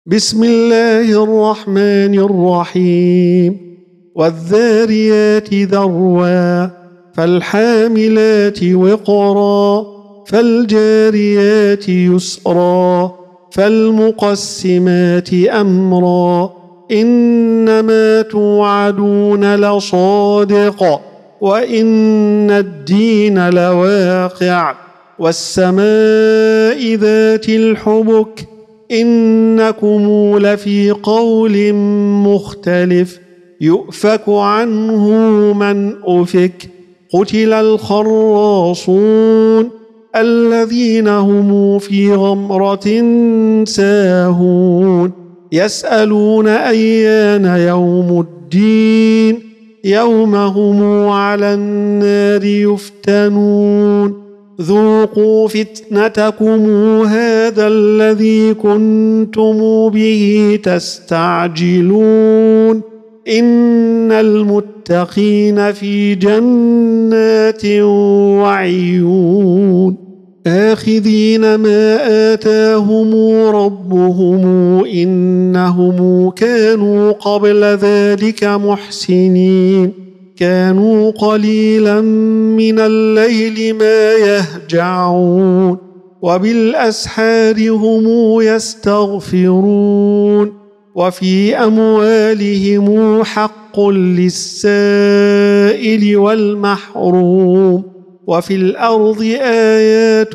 بسم الله الرحمن الرحيم والذاريات ذروا فالحاملات وقرا فالجاريات يسرا فالمقسمات أمرا إنما توعدون لصادق وإن الدين لواقع والسماء ذات الحبك إنكم لفي قول مختلف يؤفك عنه من أفك قتل الخراصون الذين هم في غمرة ساهون يسألون أيان يوم الدين يوم هم على النار يفتنون ذوقوا فتنتكم هذا الذي كنتم به تستعجلون إن المتقين في جنات وعيون آخذين ما آتاهم ربهم إنهم كانوا قبل ذلك محسنين كانوا قليلا من الليل ما يهجعون وبالأسحار هم يستغفرون وفي أموالهم حق للسائل والمحروم وفي الأرض آيات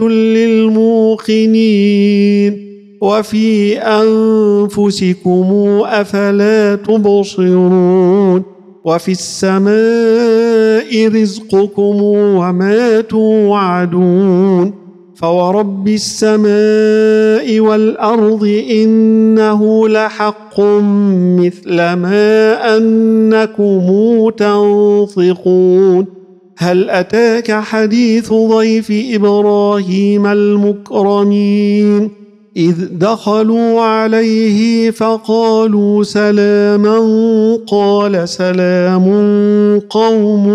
للموقنين وفي أنفسكم أفلا تبصرون وفي السماء رزقكم وما توعدون فورب السماء والأرض إنه لحق مثل ما أنكم تنطقون هل أتاك حديث ضيف إبراهيم المكرمين إذ دخلوا عليه فقالوا سلاما قال سلام قوم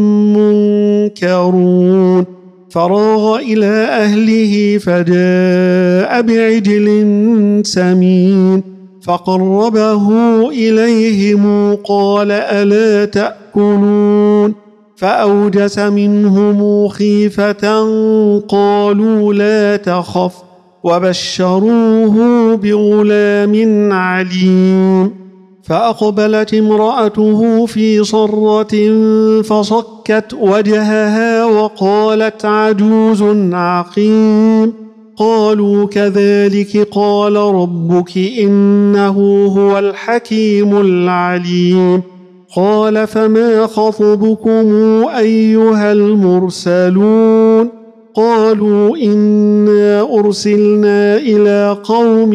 منكرون فراغ إلى أهله فجاء بعجل سمين فقربه إليهم قال ألا تأكلون فأوجس منهم خيفة قالوا لا تخف وبشروه بغلام عليم فأقبلت امرأته في صرة فصكت وجهها وقالت عجوز عقيم قالوا كذلك قال ربك إنه هو الحكيم العليم قال فما خطبكم أيها المرسلون قالوا إنا أرسلنا إلى قوم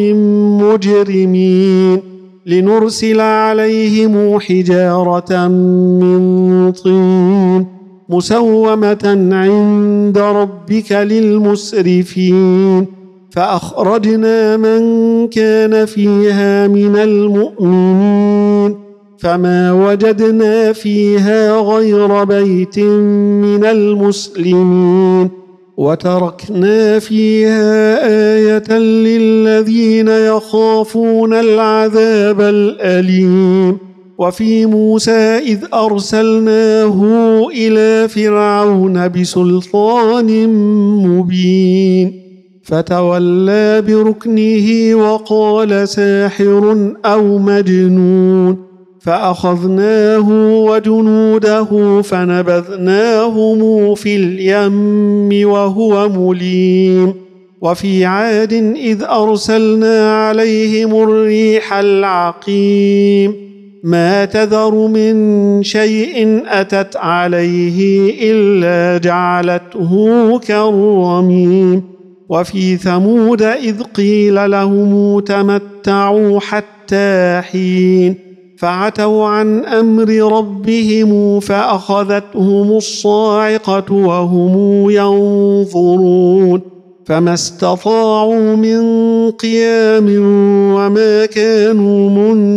مجرمين لنرسل عليهم حجارة من طين مسومة عند ربك للمسرفين فأخرجنا من كان فيها من المؤمنين فما وجدنا فيها غير بيت من المسلمين وتركنا فيها آية للذين يخافون العذاب الأليم وفي موسى إذ أرسلناه إلى فرعون بسلطان مبين فتولى بركنه وقال ساحر أو مجنون فأخذناه وجنوده فنبذناهم في اليم وهو مليم وفي عاد إذ أرسلنا عليهم الريح العقيم ما تذر من شيء أتت عليه إلا جعلته كالرميم وفي ثمود إذ قيل لهم تمتعوا حتى حين فعتوا عن أمر ربهم فأخذتهم الصاعقة وهم ينظرون فما استطاعوا من قيام وما كانوا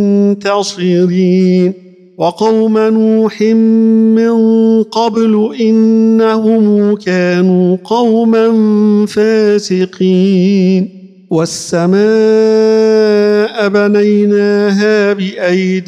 منتصرين وقوم نوح من قبل إنهم كانوا قوما فاسقين والسماء بنيناها بأيد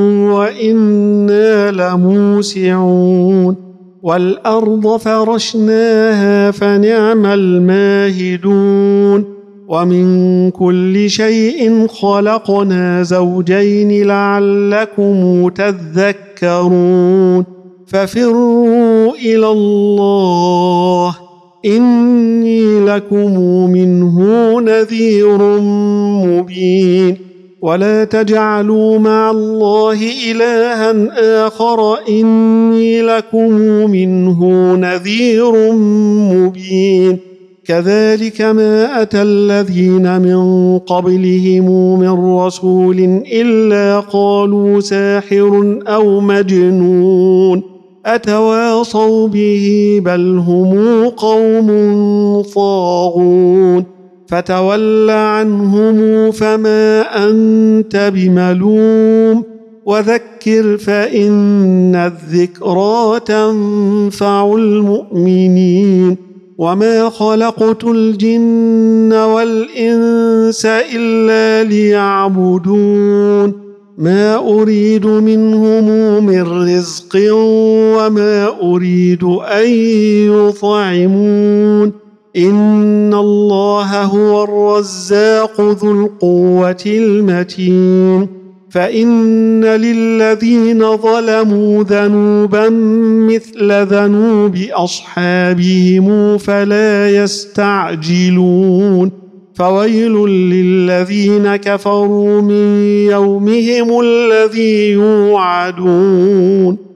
وإنا لموسعون والأرض فرشناها فنعم الماهدون ومن كل شيء خلقنا زوجين لعلكم تذكرون ففروا إلى الله إني لكم منه نذير مبين ولا تجعلوا مع الله إلها آخر إني لكم منه نذير مبين كذلك ما أتى الذين من قبلهم من رسول إلا قالوا ساحر أو مجنون أتواصوا به بل هم قوم طاغون فتول عنهم فما أنت بملوم وذكر فإن الذكرى تنفع المؤمنين وما خلقت الجن والإنس إلا ليعبدون ما أريد منهم من رزق وما أريد أن يطعمون إن الله هو الرزاق ذو القوة المتين فإن للذين ظلموا ذنوبا مثل ذنوب أصحابهم فلا يستعجلون فويل للذين كفروا من يومهم الذي يوعدون